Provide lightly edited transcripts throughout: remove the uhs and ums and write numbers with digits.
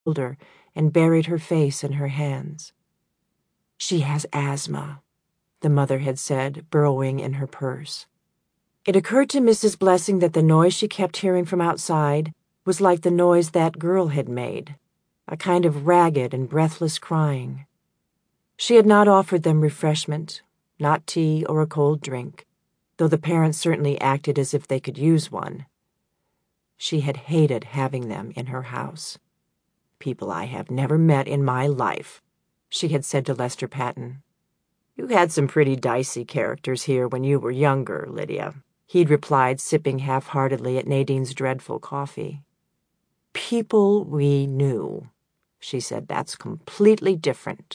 shoulder and buried her face in her hands. "She has asthma," the mother had said, burrowing in her purse. It occurred to Mrs. Blessing that the noise she kept hearing from outside was like the noise that girl had made, a kind of ragged and breathless crying. She had not offered them refreshment, not tea or a cold drink, though the parents certainly acted as if they could use one. She had hated having them in her house. "People I have never met in my life," she had said to Lester Patten. "You had some pretty dicey characters here when you were younger, Lydia," he'd replied, sipping half-heartedly at Nadine's dreadful coffee. "People we knew," she said. "That's completely different."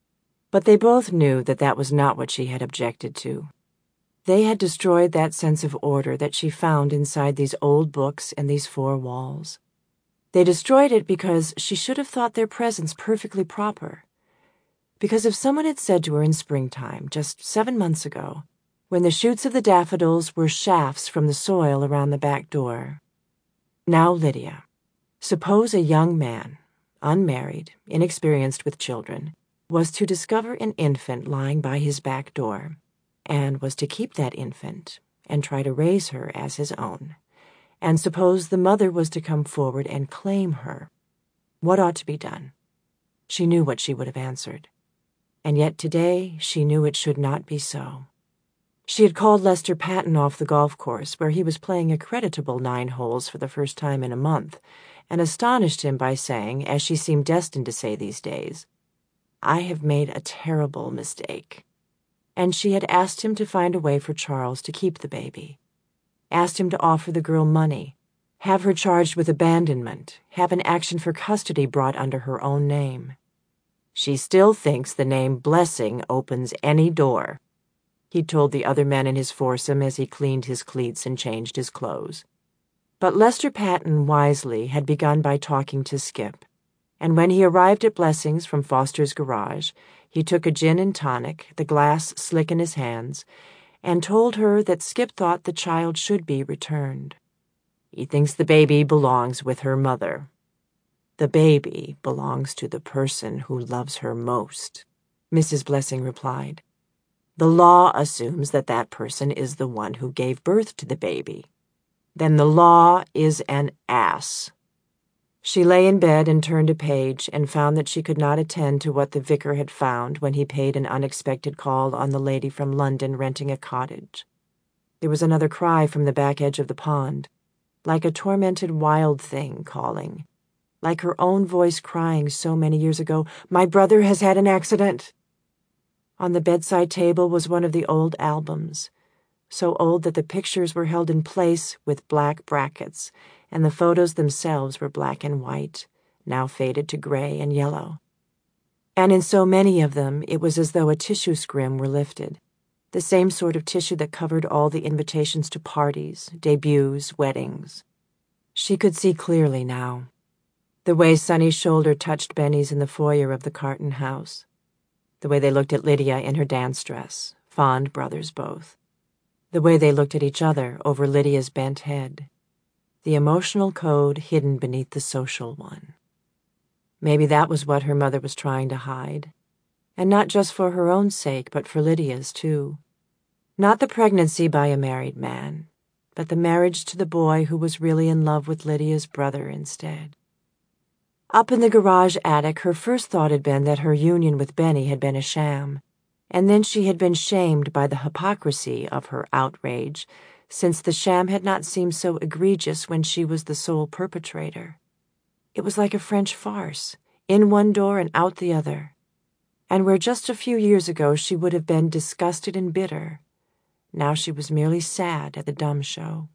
But they both knew that that was not what she had objected to. They had destroyed that sense of order that she found inside these old books and these four walls. They destroyed it because she should have thought their presence perfectly proper. Because if someone had said to her in springtime, just 7 months ago, when the shoots of the daffodils were shafts from the soil around the back door, "Now, Lydia, suppose a young man, unmarried, inexperienced with children, was to discover an infant lying by his back door, and was to keep that infant and try to raise her as his own, and suppose the mother was to come forward and claim her, what ought to be done?" She knew what she would have answered. And yet today she knew it should not be so. She had called Lester Patten off the golf course, where he was playing a creditable 9 holes for the first time in a month, and astonished him by saying, as she seemed destined to say these days, "I have made a terrible mistake." And she had asked him to find a way for Charles to keep the baby, asked him to offer the girl money, have her charged with abandonment, have an action for custody brought under her own name. "She still thinks the name Blessing opens any door," he told the other men in his foursome as he cleaned his cleats and changed his clothes. But Lester Patten, wisely, had begun by talking to Skip, and when he arrived at Blessing's from Foster's garage, he took a gin and tonic, the glass slick in his hands, and told her that Skip thought the child should be returned. "He thinks the baby belongs with her mother." "The baby belongs to the person who loves her most," Mrs. Blessing replied. "The law assumes that that person is the one who gave birth to the baby. Then the law is an ass." She lay in bed and turned a page and found that she could not attend to what the vicar had found when he paid an unexpected call on the lady from London renting a cottage. There was another cry from the back edge of the pond, like a tormented wild thing calling, like her own voice crying so many years ago, "My brother has had an accident." On the bedside table was one of the old albums, so old that the pictures were held in place with black brackets, and the photos themselves were black and white, now faded to gray and yellow. And in so many of them it was as though a tissue scrim were lifted, the same sort of tissue that covered all the invitations to parties, debuts, weddings. She could see clearly now. The way Sonny's shoulder touched Benny's in the foyer of the Carton house. The way they looked at Lydia in her dance dress, fond brothers both. The way they looked at each other over Lydia's bent head. The emotional code hidden beneath the social one. Maybe that was what her mother was trying to hide. And not just for her own sake, but for Lydia's, too. Not the pregnancy by a married man, but the marriage to the boy who was really in love with Lydia's brother instead. Up in the garage attic, her first thought had been that her union with Benny had been a sham, and then she had been shamed by the hypocrisy of her outrage, since the sham had not seemed so egregious when she was the sole perpetrator. It was like a French farce, in one door and out the other. And where just a few years ago she would have been disgusted and bitter, now she was merely sad at the dumb show.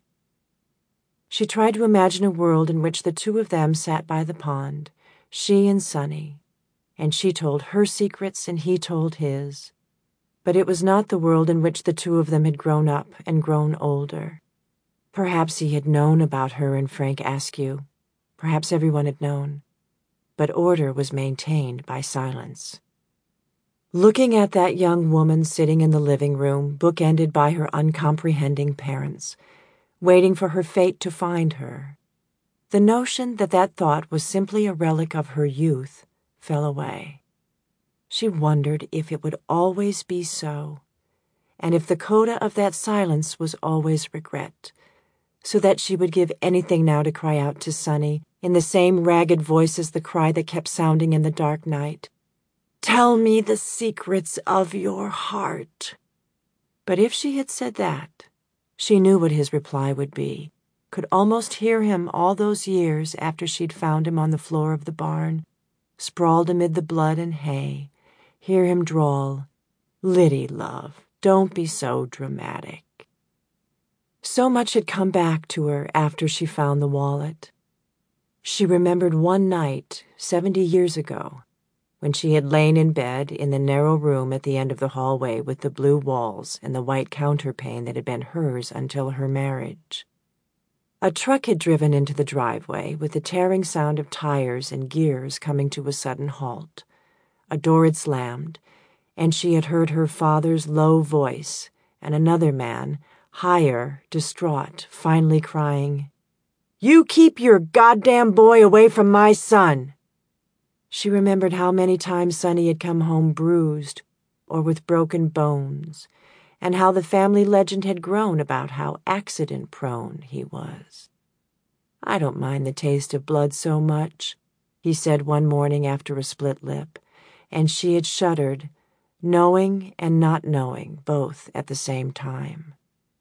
She tried to imagine a world in which the two of them sat by the pond, she and Sonny, and she told her secrets and he told his. But it was not the world in which the two of them had grown up and grown older. Perhaps he had known about her and Frank Askew. Perhaps everyone had known. But order was maintained by silence. Looking at that young woman sitting in the living room, bookended by her uncomprehending parents, waiting for her fate to find her, The notion that that thought was simply a relic of her youth fell away. She wondered if it would always be so, and if the coda of that silence was always regret, so that she would give anything now to cry out to Sonny in the same ragged voice as the cry that kept sounding in the dark night. "Tell me the secrets of your heart." But if she had said that, she knew what his reply would be, could almost hear him all those years after she'd found him on the floor of the barn, sprawled amid the blood and hay, hear him drawl, "Liddy, love, don't be so dramatic." So much had come back to her after she found the wallet. She remembered one night 70 years ago, when she had lain in bed in the narrow room at the end of the hallway with the blue walls and the white counterpane that had been hers until her marriage. A truck had driven into the driveway with the tearing sound of tires and gears coming to a sudden halt. A door had slammed, and she had heard her father's low voice and another man, higher, distraught, finally crying, "You keep your goddamn boy away from my son!" She remembered how many times Sonny had come home bruised or with broken bones, and how the family legend had grown about how accident-prone he was. "I don't mind the taste of blood so much," he said one morning after a split lip, and she had shuddered, knowing and not knowing both at the same time.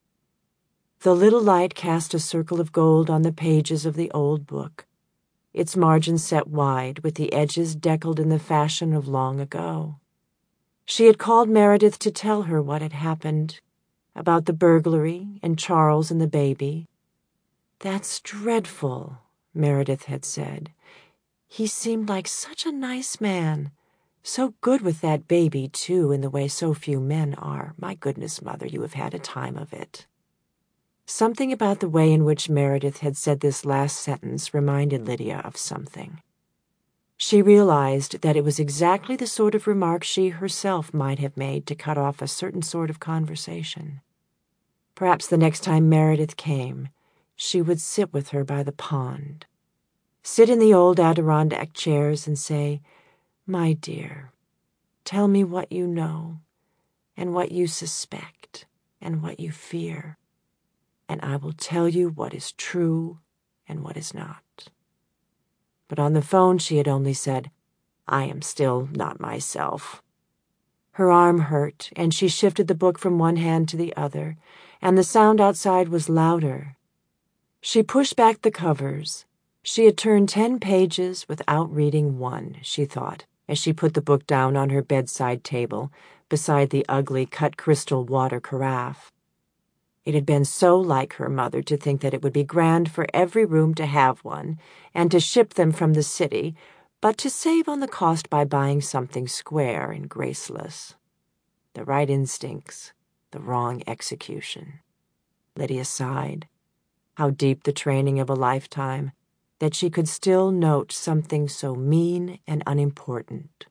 The little light cast a circle of gold on the pages of the old book, its margins set wide with the edges deckled in the fashion of long ago. She had called Meredith to tell her what had happened, about the burglary and Charles and the baby. "That's dreadful," Meredith had said. "He seemed like such a nice man. So good with that baby, too, in the way so few men are. My goodness, Mother, you have had a time of it." Something about the way in which Meredith had said this last sentence reminded Lydia of something. She realized that it was exactly the sort of remark she herself might have made to cut off a certain sort of conversation. Perhaps the next time Meredith came, she would sit with her by the pond, sit in the old Adirondack chairs and say, "My dear, tell me what you know, and what you suspect, and what you fear, and I will tell you what is true and what is not." But on the phone she had only said, "I am still not myself." Her arm hurt, and she shifted the book from one hand to the other, and the sound outside was louder. She pushed back the covers. She had turned 10 pages without reading one, she thought, as she put the book down on her bedside table beside the ugly cut crystal water carafe. It had been so like her mother to think that it would be grand for every room to have one and to ship them from the city, but to save on the cost by buying something square and graceless. The right instincts, the wrong execution. Lydia sighed. How deep the training of a lifetime, that she could still note something so mean and unimportant.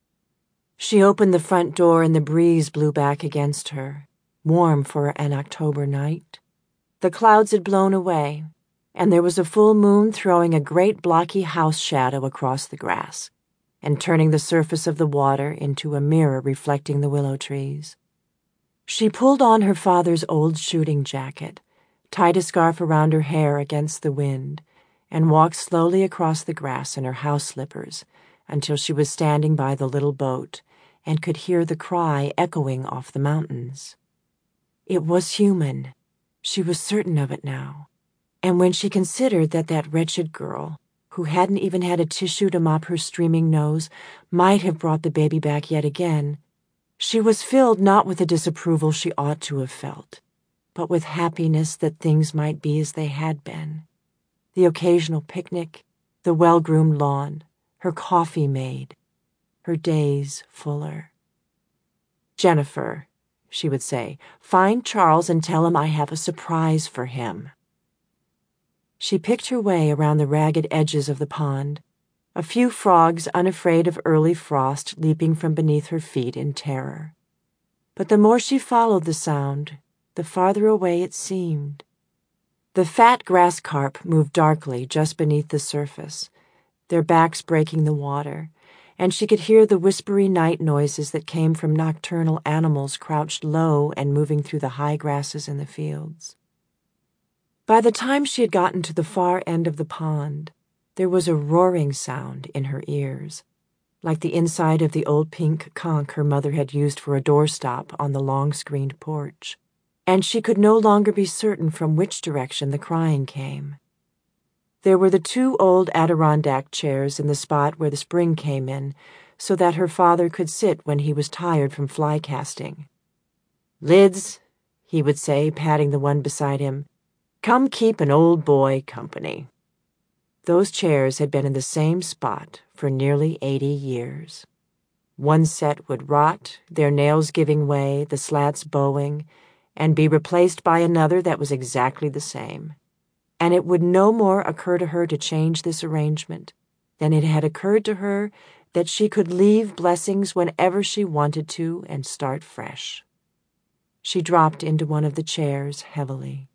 She opened the front door and the breeze blew back against her, warm for an October night. The clouds had blown away, and there was a full moon throwing a great blocky house shadow across the grass and turning the surface of the water into a mirror reflecting the willow trees. She pulled on her father's old shooting jacket, tied a scarf around her hair against the wind, and walked slowly across the grass in her house slippers until she was standing by the little boat and could hear the cry echoing off the mountains. It was human. She was certain of it now. And when she considered that that wretched girl, who hadn't even had a tissue to mop her streaming nose, might have brought the baby back yet again, she was filled not with the disapproval she ought to have felt, but with happiness that things might be as they had been. The occasional picnic, the well-groomed lawn, her coffee made, her days fuller. "Jennifer," she would say, "find Charles and tell him I have a surprise for him." She picked her way around the ragged edges of the pond, a few frogs unafraid of early frost leaping from beneath her feet in terror. But the more she followed the sound, the farther away it seemed. The fat grass carp moved darkly just beneath the surface, their backs breaking the water, and she could hear the whispery night noises that came from nocturnal animals crouched low and moving through the high grasses in the fields. By the time she had gotten to the far end of the pond, there was a roaring sound in her ears, like the inside of the old pink conch her mother had used for a doorstop on the long-screened porch, and she could no longer be certain from which direction the crying came. There were the 2 old Adirondack chairs in the spot where the spring came in, so that her father could sit when he was tired from fly casting. "Lids," he would say, patting the one beside him, "come keep an old boy company." Those chairs had been in the same spot for nearly 80 years. One set would rot, their nails giving way, the slats bowing, and be replaced by another that was exactly the same. And it would no more occur to her to change this arrangement than it had occurred to her that she could leave Blessings whenever she wanted to and start fresh. She dropped into one of the chairs heavily.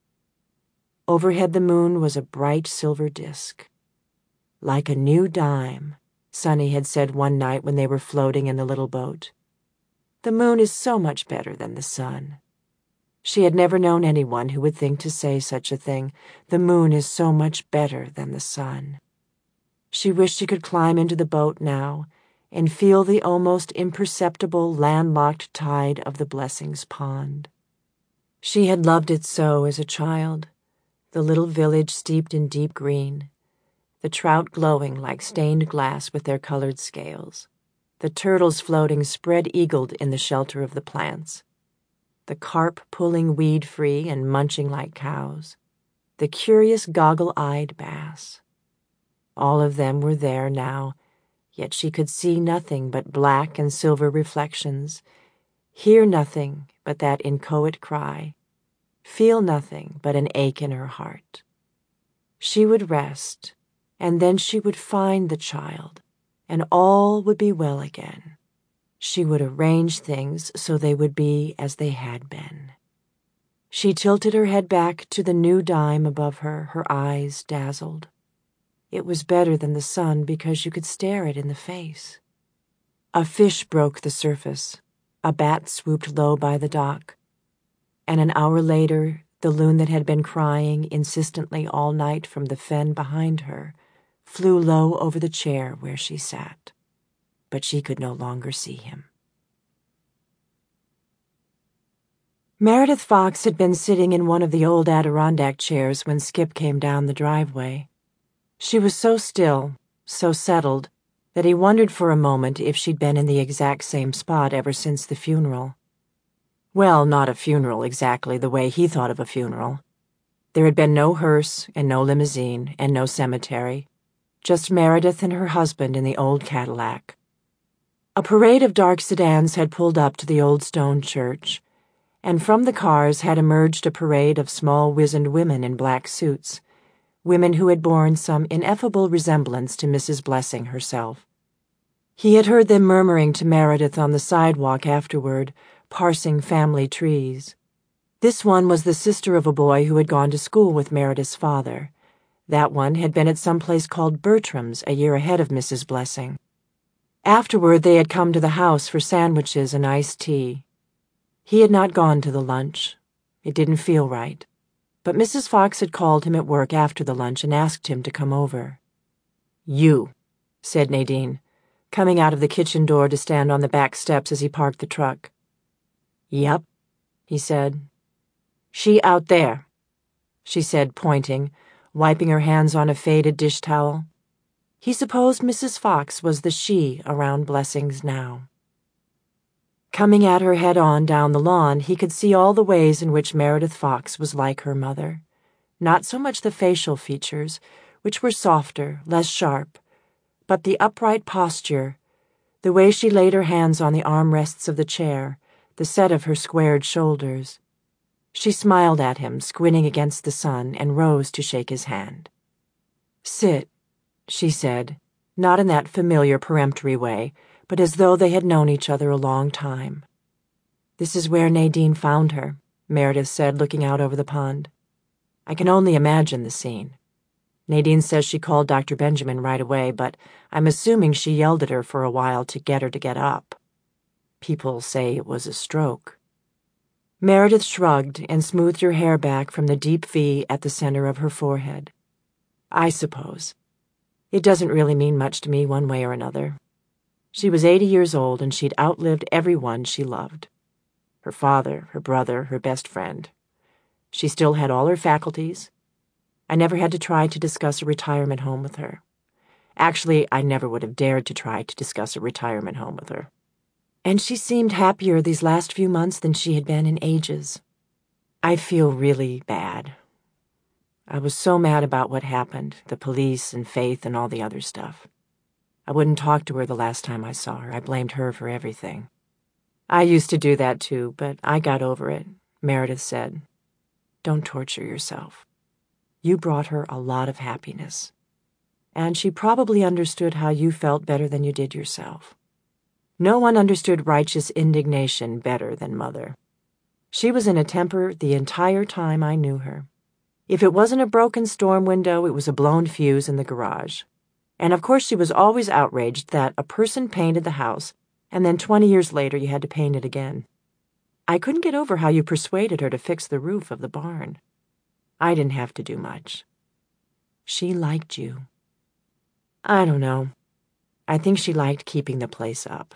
Overhead the moon was a bright silver disk. "Like a new dime," Sonny had said one night when they were floating in the little boat. The moon is so much better than the sun. She had never known anyone who would think to say such a thing. The moon is so much better than the sun. She wished she could climb into the boat now and feel the almost imperceptible landlocked tide of the Blessings pond. She had loved it so as a child, the little village steeped in deep green, the trout glowing like stained glass with their colored scales, the turtles floating spread-eagled in the shelter of the plants, the carp pulling weed-free and munching like cows, the curious goggle-eyed bass. All of them were there now, yet she could see nothing but black and silver reflections, hear nothing but that inchoate cry, feel nothing but an ache in her heart. She would rest, and then she would find the child, and all would be well again. She would arrange things so they would be as they had been. She tilted her head back to the new dime above her, her eyes dazzled. It was better than the sun because you could stare it in the face. A fish broke the surface, a bat swooped low by the dock, and an hour later the loon that had been crying insistently all night from the fen behind her flew low over the chair where she sat, but she could no longer see him. Meredith Fox had been sitting in one of the old Adirondack chairs when Skip came down the driveway. She was so still, so settled, that he wondered for a moment if she'd been in the exact same spot ever since the funeral. Well, not a funeral exactly the way he thought of a funeral. There had been no hearse and no limousine and no cemetery, just Meredith and her husband in the old Cadillac. A parade of dark sedans had pulled up to the old stone church, and from the cars had emerged a parade of small wizened women in black suits, women who had borne some ineffable resemblance to Mrs. Blessing herself. He had heard them murmuring to Meredith on the sidewalk afterward, parsing family trees. This one was the sister of a boy who had gone to school with Meredith's father. That one had been at some place called Bertram's a year ahead of Mrs. Blessing. Afterward they had come to the house for sandwiches and iced tea. He had not gone to the lunch. It didn't feel right. But Mrs. Fox had called him at work after the lunch and asked him to come over. "You," said Nadine, coming out of the kitchen door to stand on the back steps as he parked the truck. "Yep," he said. "She out there," she said, pointing, wiping her hands on a faded dish towel. He supposed Mrs. Fox was the she around Blessings now. Coming at her head-on down the lawn, he could see all the ways in which Meredith Fox was like her mother. Not so much the facial features, which were softer, less sharp, but the upright posture, the way she laid her hands on the armrests of the chair, the set of her squared shoulders. She smiled at him, squinting against the sun, and rose to shake his hand. "Sit," she said, not in that familiar peremptory way, but as though they had known each other a long time. "This is where Nadine found her," Meredith said, looking out over the pond. I can only imagine the scene. Nadine says she called Dr. Benjamin right away, but I'm assuming she yelled at her for a while to get her to get up. People say it was a stroke. Meredith shrugged and smoothed her hair back from the deep V at the center of her forehead. I suppose. It doesn't really mean much to me one way or another. She was 80 years old and she'd outlived everyone she loved. Her father, her brother, her best friend. She still had all her faculties. I never had to try to discuss a retirement home with her. Actually, I never would have dared to try to discuss a retirement home with her. And she seemed happier these last few months than she had been in ages. I feel really bad. I was so mad about what happened, the police and Faith and all the other stuff. I wouldn't talk to her the last time I saw her. I blamed her for everything. I used to do that too, but I got over it, Meredith said. Don't torture yourself. You brought her a lot of happiness. And she probably understood how you felt better than you did yourself. No one understood righteous indignation better than Mother. She was in a temper the entire time I knew her. If it wasn't a broken storm window, it was a blown fuse in the garage. And of course she was always outraged that a person painted the house, and then 20 years later you had to paint it again. I couldn't get over how you persuaded her to fix the roof of the barn. I didn't have to do much. She liked you. I don't know. I think she liked keeping the place up.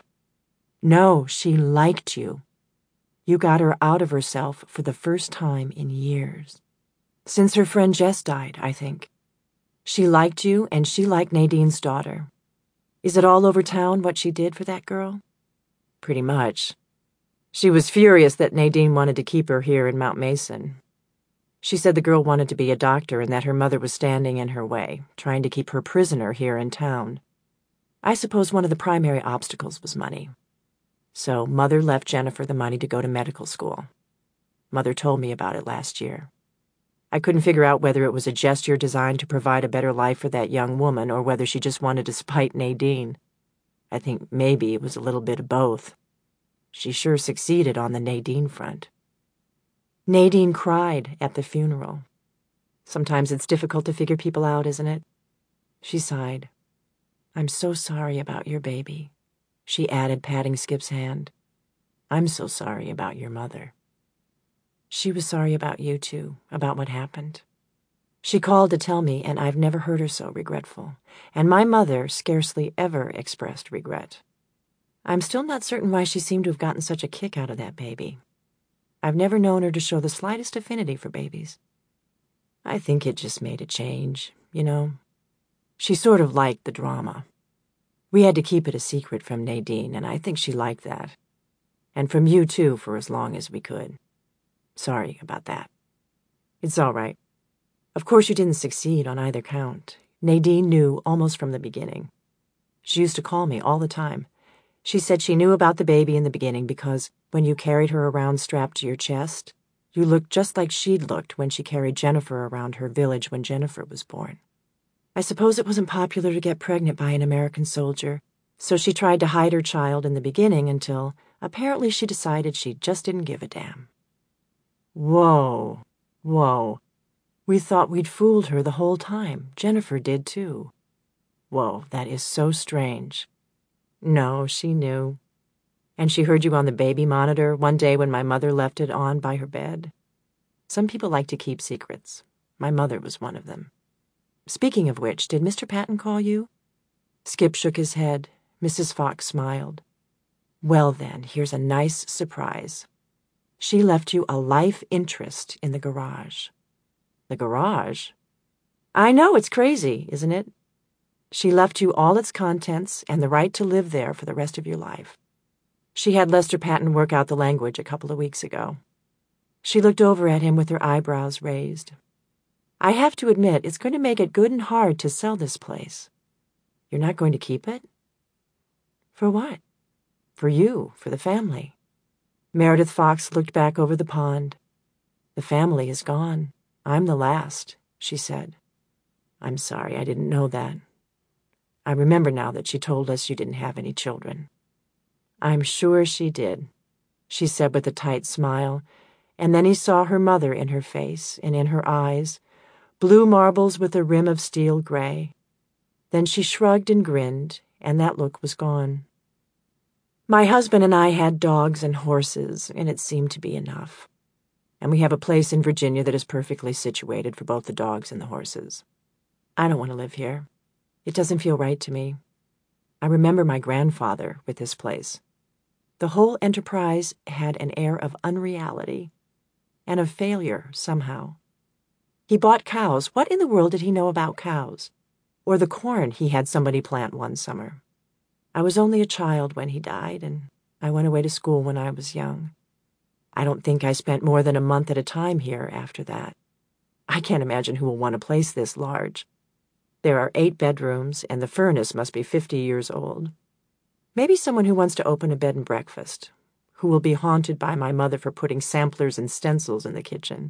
No, she liked you. You got her out of herself for the first time in years. Since her friend Jess died, I think. She liked you, and she liked Nadine's daughter. Is it all over town what she did for that girl? Pretty much. She was furious that Nadine wanted to keep her here in Mount Mason. She said the girl wanted to be a doctor and that her mother was standing in her way, trying to keep her prisoner here in town. I suppose one of the primary obstacles was money. So Mother left Jennifer the money to go to medical school. Mother told me about it last year. I couldn't figure out whether it was a gesture designed to provide a better life for that young woman or whether she just wanted to spite Nadine. I think maybe it was a little bit of both. She sure succeeded on the Nadine front. Nadine cried at the funeral. Sometimes it's difficult to figure people out, isn't it? She sighed. I'm so sorry about your baby, she added, patting Skip's hand. I'm so sorry about your mother. She was sorry about you, too, about what happened. She called to tell me, and I've never heard her so regretful, and my mother scarcely ever expressed regret. I'm still not certain why she seemed to have gotten such a kick out of that baby. I've never known her to show the slightest affinity for babies. I think it just made a change, you know. She sort of liked the drama. We had to keep it a secret from Nadine, and I think she liked that. And from you, too, for as long as we could. Sorry about that. It's all right. Of course you didn't succeed on either count. Nadine knew almost from the beginning. She used to call me all the time. She said she knew about the baby in the beginning because when you carried her around strapped to your chest, you looked just like she'd looked when she carried Jennifer around her village when Jennifer was born. I suppose it wasn't popular to get pregnant by an American soldier, so she tried to hide her child in the beginning until apparently she decided she just didn't give a damn. Whoa. We thought we'd fooled her the whole time. Jennifer did, too. Whoa, that is so strange. No, she knew. And she heard you on the baby monitor one day when my mother left it on by her bed. Some people like to keep secrets. My mother was one of them. Speaking of which, did Mr. Patton call you? Skip shook his head. Mrs. Fox smiled. Well then, here's a nice surprise. She left you a life interest in the garage. The garage? I know, it's crazy, isn't it? She left you all its contents and the right to live there for the rest of your life. She had Lester Patton work out the language a couple of weeks ago. She looked over at him with her eyebrows raised. I have to admit, it's going to make it good and hard to sell this place. You're not going to keep it? For what? For you, for the family. Meredith Fox looked back over the pond. The family is gone. I'm the last, she said. I'm sorry, I didn't know that. I remember now that she told us you didn't have any children. I'm sure she did, she said with a tight smile, And then he saw her mother in her face and in her eyes, blue marbles with a rim of steel gray. Then she shrugged and grinned, and that look was gone. My husband and I had dogs and horses, and it seemed to be enough. And we have a place in Virginia that is perfectly situated for both the dogs and the horses. I don't want to live here. It doesn't feel right to me. I remember my grandfather with this place. The whole enterprise had an air of unreality and of failure somehow. He bought cows. What in the world did he know about cows? Or the corn he had somebody plant one summer. I was only a child when he died, and I went away to school when I was young. I don't think I spent more than a month at a time here after that. I can't imagine who will want a place this large. There are 8 bedrooms, and the furnace must be 50 years old. Maybe someone who wants to open a bed and breakfast, who will be haunted by my mother for putting samplers and stencils in the kitchen.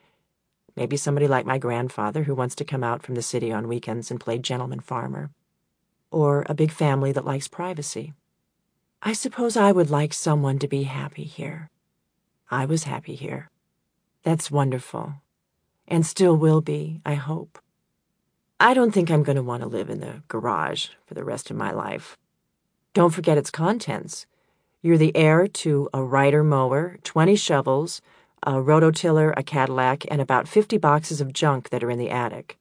Maybe somebody like my grandfather who wants to come out from the city on weekends and play gentleman farmer. Or a big family that likes privacy. I suppose I would like someone to be happy here. I was happy here. That's wonderful. And still will be, I hope. I don't think I'm going to want to live in the garage for the rest of my life. Don't forget its contents. You're the heir to a Ryder mower, 20 shovels, a rototiller, a Cadillac, and about 50 boxes of junk that are in the attic.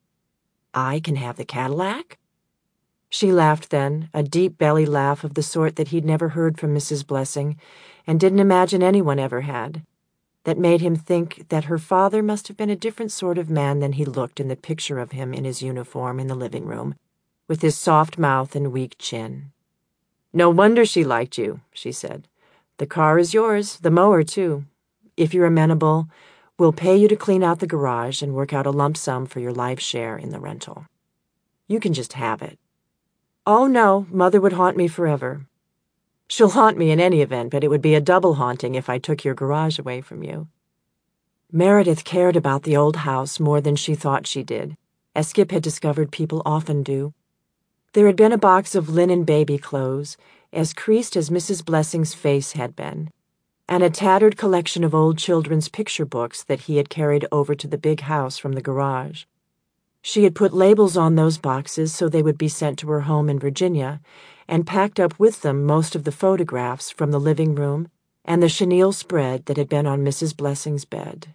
I can have the Cadillac? She laughed then, a deep belly laugh of the sort that he'd never heard from Mrs. Blessing, and didn't imagine anyone ever had, that made him think that her father must have been a different sort of man than he looked in the picture of him in his uniform in the living room, with his soft mouth and weak chin. No wonder she liked you, she said. The car is yours, the mower too. If you're amenable, we'll pay you to clean out the garage and work out a lump sum for your life share in the rental. You can just have it. Oh, no, Mother would haunt me forever. She'll haunt me in any event, but it would be a double haunting if I took your garage away from you. Meredith cared about the old house more than she thought she did, as Skip had discovered people often do. There had been a box of linen baby clothes, as creased as Mrs. Blessing's face had been, and a tattered collection of old children's picture books that he had carried over to the big house from the garage. She had put labels on those boxes so they would be sent to her home in Virginia, and packed up with them most of the photographs from the living room and the chenille spread that had been on Mrs. Blessing's bed.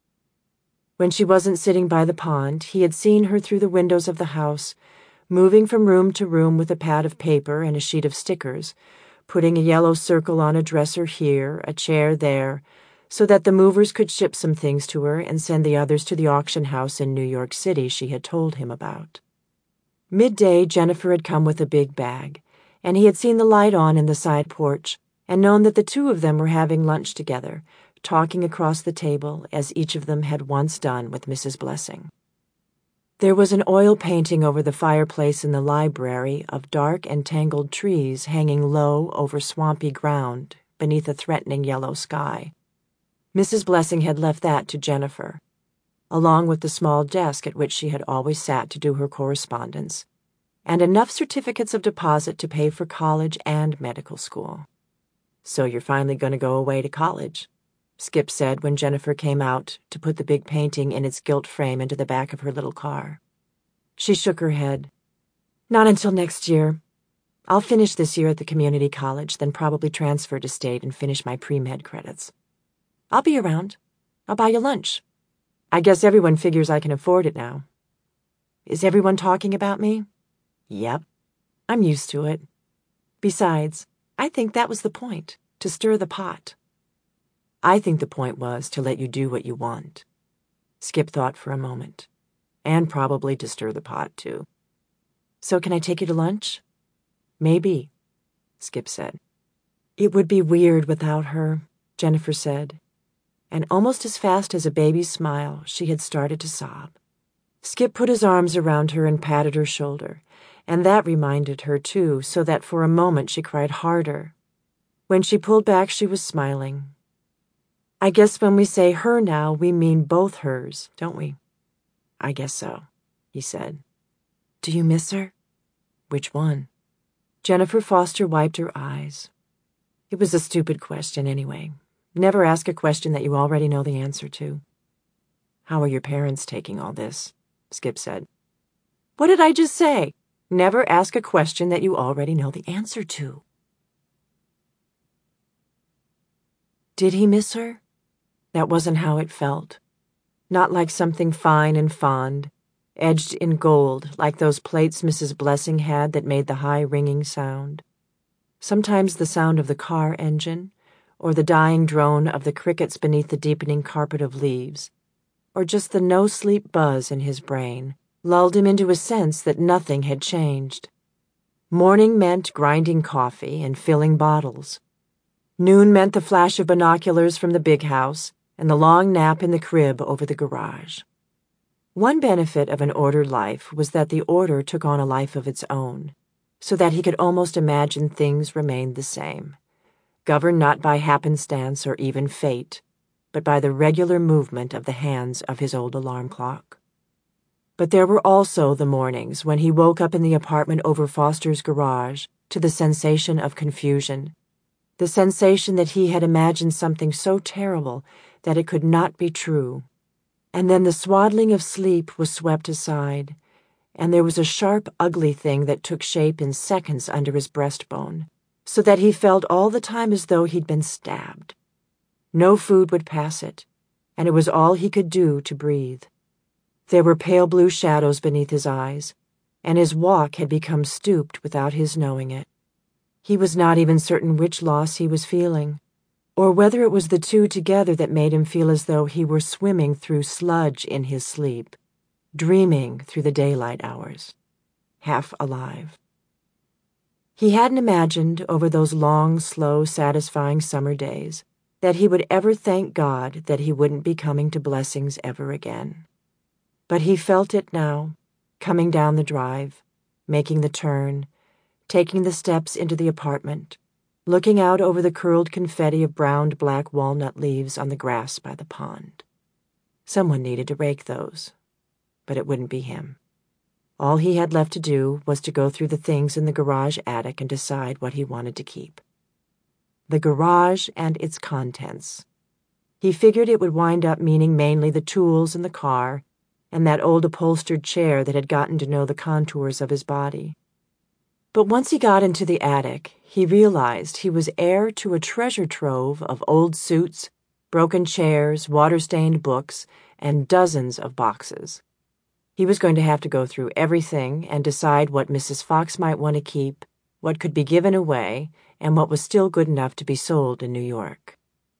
When she wasn't sitting by the pond, he had seen her through the windows of the house, moving from room to room with a pad of paper and a sheet of stickers, putting a yellow circle on a dresser here, a chair there, so that the movers could ship some things to her and send the others to the auction house in New York City she had told him about. Midday, Jennifer had come with a big bag, and he had seen the light on in the side porch and known that the two of them were having lunch together, talking across the table as each of them had once done with Mrs. Blessing. There was an oil painting over the fireplace in the library of dark and tangled trees hanging low over swampy ground beneath a threatening yellow sky. Mrs. Blessing had left that to Jennifer, along with the small desk at which she had always sat to do her correspondence, and enough certificates of deposit to pay for college and medical school. So you're finally going to go away to college, Skip said when Jennifer came out to put the big painting in its gilt frame into the back of her little car. She shook her head. Not until next year. I'll finish this year at the community college, then probably transfer to state and finish my pre-med credits. I'll be around. I'll buy you lunch. I guess everyone figures I can afford it now. Is everyone talking about me? Yep. I'm used to it. Besides, I think that was the point, to stir the pot. I think the point was to let you do what you want. Skip thought for a moment. And probably to stir the pot, too. So can I take you to lunch? Maybe, Skip said. It would be weird without her, Jennifer said. And almost as fast as a baby's smile, she had started to sob. Skip put his arms around her and patted her shoulder, and that reminded her, too, so that for a moment she cried harder. When she pulled back, she was smiling. I guess when we say her now, we mean both hers, don't we? I guess so, he said. Do you miss her? Which one? Jennifer Foster wiped her eyes. It was a stupid question anyway. Never ask a question that you already know the answer to. How are your parents taking all this? Skip said. What did I just say? Never ask a question that you already know the answer to. Did he miss her? That wasn't how it felt. Not like something fine and fond, edged in gold like those plates Mrs. Blessing had that made the high ringing sound. Sometimes the sound of the car engine, or the dying drone of the crickets beneath the deepening carpet of leaves, or just the no-sleep buzz in his brain, lulled him into a sense that nothing had changed. Morning meant grinding coffee and filling bottles. Noon meant the flash of binoculars from the big house and the long nap in the crib over the garage. One benefit of an ordered life was that the order took on a life of its own, so that he could almost imagine things remained the same, governed not by happenstance or even fate, but by the regular movement of the hands of his old alarm clock. But there were also the mornings when he woke up in the apartment over Foster's garage to the sensation of confusion, the sensation that he had imagined something so terrible that it could not be true. And then the swaddling of sleep was swept aside, and there was a sharp, ugly thing that took shape in seconds under his breastbone, so that he felt all the time as though he'd been stabbed. No food would pass it, and it was all he could do to breathe. There were pale blue shadows beneath his eyes, and his walk had become stooped without his knowing it. He was not even certain which loss he was feeling, or whether it was the two together that made him feel as though he were swimming through sludge in his sleep, dreaming through the daylight hours, half alive. He hadn't imagined, over those long, slow, satisfying summer days, that he would ever thank God that he wouldn't be coming to Blessings ever again. But he felt it now, coming down the drive, making the turn, taking the steps into the apartment, looking out over the curled confetti of browned black walnut leaves on the grass by the pond. Someone needed to rake those, but it wouldn't be him. All he had left to do was to go through the things in the garage attic and decide what he wanted to keep. The garage and its contents. He figured it would wind up meaning mainly the tools in the car and that old upholstered chair that had gotten to know the contours of his body. But once he got into the attic, he realized he was heir to a treasure trove of old suits, broken chairs, water-stained books, and dozens of boxes. He was going to have to go through everything and decide what Mrs. Fox might want to keep, what could be given away, and what was still good enough to be sold in New York.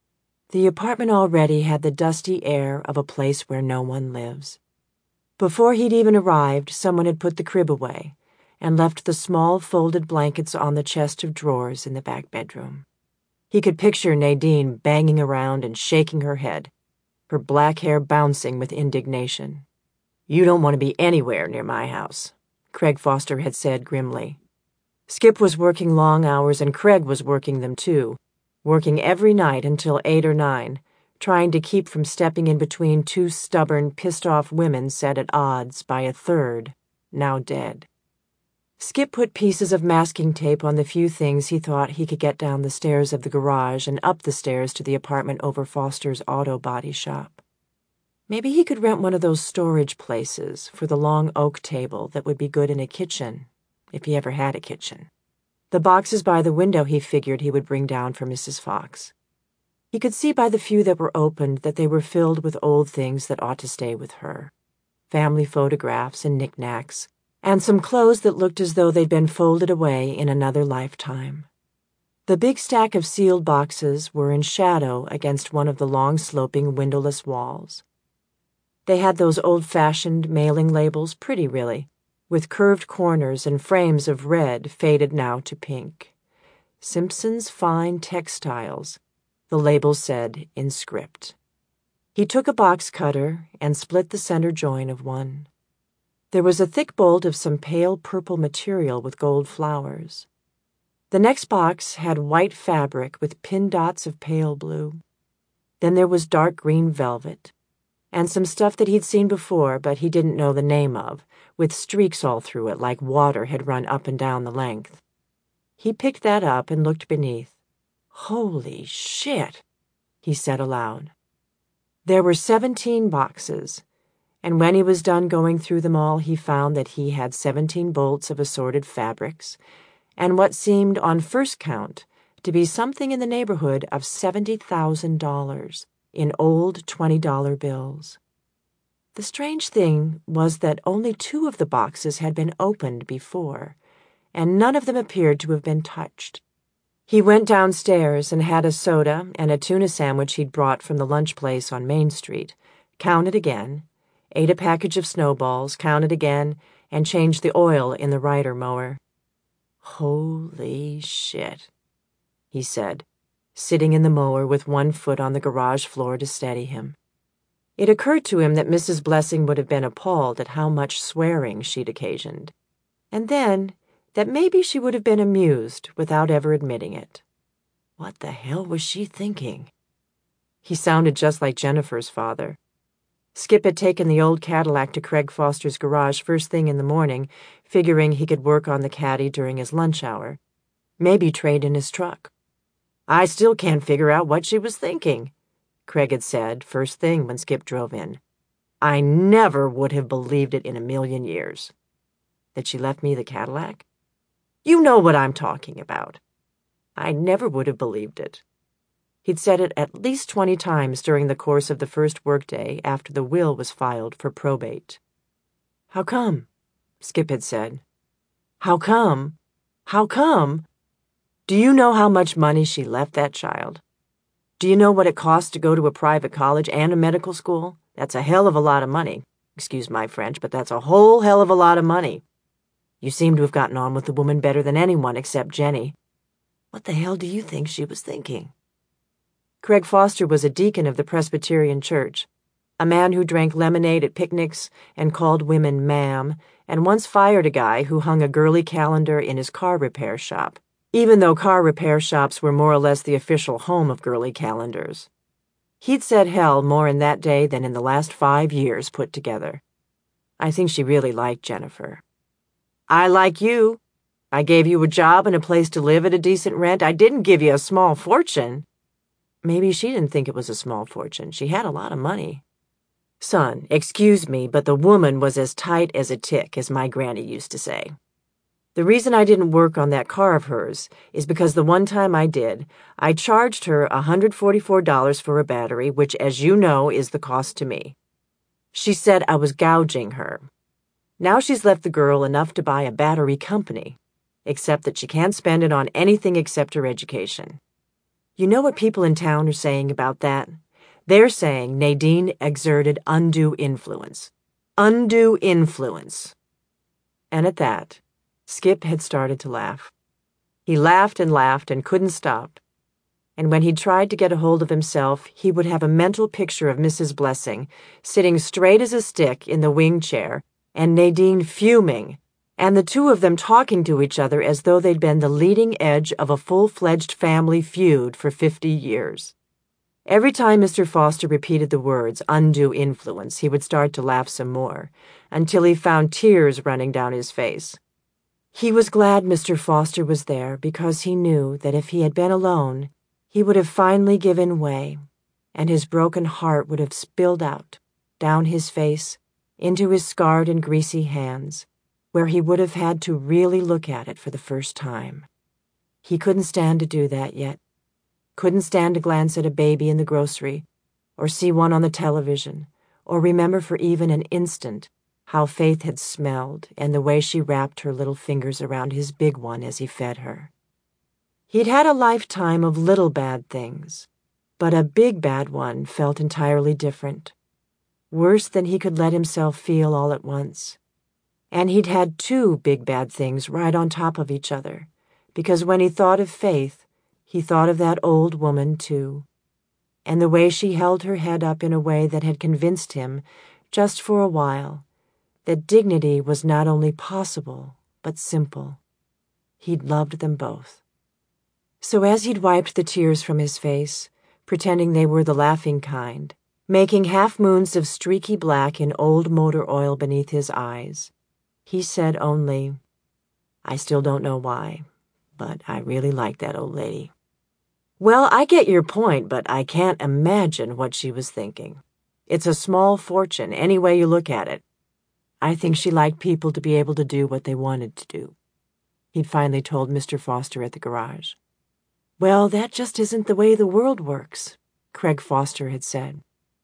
The apartment already had the dusty air of a place where no one lives. Before he'd even arrived, someone had put the crib away and left the small folded blankets on the chest of drawers in the back bedroom. He could picture Nadine banging around and shaking her head, her black hair bouncing with indignation. "You don't want to be anywhere near my house," Craig Foster had said grimly. Skip was working long hours and Craig was working them too, working every night until 8 or 9, trying to keep from stepping in between two stubborn, pissed-off women set at odds by a third, now dead. Skip put pieces of masking tape on the few things he thought he could get down the stairs of the garage and up the stairs to the apartment over Foster's auto body shop. Maybe he could rent one of those storage places for the long oak table that would be good in a kitchen, if he ever had a kitchen. The boxes by the window he figured he would bring down for Mrs. Fox. He could see by the few that were opened that they were filled with old things that ought to stay with her. Family photographs and knickknacks, and some clothes that looked as though they'd been folded away in another lifetime. The big stack of sealed boxes were in shadow against one of the long sloping windowless walls. They had those old-fashioned mailing labels, pretty really, with curved corners and frames of red faded now to pink. Simpson's Fine Textiles, the label said in script. He took a box cutter and split the center join of one. There was a thick bolt of some pale purple material with gold flowers. The next box had white fabric with pin dots of pale blue. Then there was dark green velvet, and some stuff that he'd seen before but he didn't know the name of, with streaks all through it like water had run up and down the length. He picked that up and looked beneath. Holy shit! he said aloud. There were 17 boxes, and when he was done going through them all, he found that he had 17 bolts of assorted fabrics, and what seemed on first count to be something in the neighborhood of $70,000 in old $20 bills. The strange thing was that only 2 of the boxes had been opened before, and none of them appeared to have been touched. He went downstairs and had a soda and a tuna sandwich he'd brought from the lunch place on Main Street, counted again, ate a package of snowballs, counted again, and changed the oil in the rider mower. "Holy shit," he said, sitting in the mower with one foot on the garage floor to steady him. It occurred to him that Mrs. Blessing would have been appalled at how much swearing she'd occasioned, and then that maybe she would have been amused without ever admitting it. What the hell was she thinking? He sounded just like Jennifer's father. Skip had taken the old Cadillac to Craig Foster's garage first thing in the morning, figuring he could work on the caddy during his lunch hour. Maybe trade in his truck. "I still can't figure out what she was thinking," Craig had said first thing when Skip drove in. "I never would have believed it in a million years." That she left me the Cadillac? "You know what I'm talking about." I never would have believed it. He'd said it at least 20 times during the course of the first workday after the will was filed for probate. "How come?" Skip had said. "How come? How come? Do you know how much money she left that child? Do you know what it costs to go to a private college and a medical school? That's a hell of a lot of money. Excuse my French, but that's a whole hell of a lot of money. You seem to have gotten on with the woman better than anyone except Jenny. What the hell do you think she was thinking?" Craig Foster was a deacon of the Presbyterian Church, a man who drank lemonade at picnics and called women ma'am, and once fired a guy who hung a girly calendar in his car repair shop, even though car repair shops were more or less the official home of girly calendars. He'd said hell more in that day than in the last 5 years put together. I think she really liked Jennifer. "I like you. I gave you a job and a place to live at a decent rent. I didn't give you a small fortune." Maybe she didn't think it was a small fortune. She had a lot of money. "Son, excuse me, but the woman was as tight as a tick, as my granny used to say. The reason I didn't work on that car of hers is because the one time I did, I charged her $144 for a battery, which, as you know, is the cost to me. She said I was gouging her. Now she's left the girl enough to buy a battery company, except that she can't spend it on anything except her education. You know what people in town are saying about that? They're saying Nadine exerted undue influence. Undue influence." And at that, Skip had started to laugh. He laughed and couldn't stop. And when he tried to get a hold of himself, he would have a mental picture of Mrs. Blessing sitting straight as a stick in the wing chair, and Nadine fuming, and the two of them talking to each other as though they'd been the leading edge of a full-fledged family feud for 50 years. Every time Mr. Foster repeated the words undue influence, he would start to laugh some more, until he found tears running down his face. He was glad Mr. Foster was there because he knew that if he had been alone, he would have finally given way, and his broken heart would have spilled out, down his face, into his scarred and greasy hands, where he would have had to really look at it for the first time. He couldn't stand to do that yet. Couldn't stand to glance at a baby in the grocery, or see one on the television, or remember for even an instant how Faith had smelled and the way she wrapped her little fingers around his big one as he fed her. He'd had a lifetime of little bad things, but a big bad one felt entirely different. Worse than he could let himself feel all at once. And he'd had 2 big bad things right on top of each other, because when he thought of Faith, he thought of that old woman, too, and the way she held her head up in a way that had convinced him, just for a while, that dignity was not only possible, but simple. He'd loved them both. So as he'd wiped the tears from his face, pretending they were the laughing kind, making half-moons of streaky black in old motor oil beneath his eyes, he said only, "I still don't know why, but I really like that old lady." Well, I get your point, but I can't imagine what she was thinking. It's a small fortune, any way you look at it. I think she liked people to be able to do what they wanted to do. He'd finally told Mr. Foster at the garage. Well, that just isn't the way the world works, Craig Foster had said.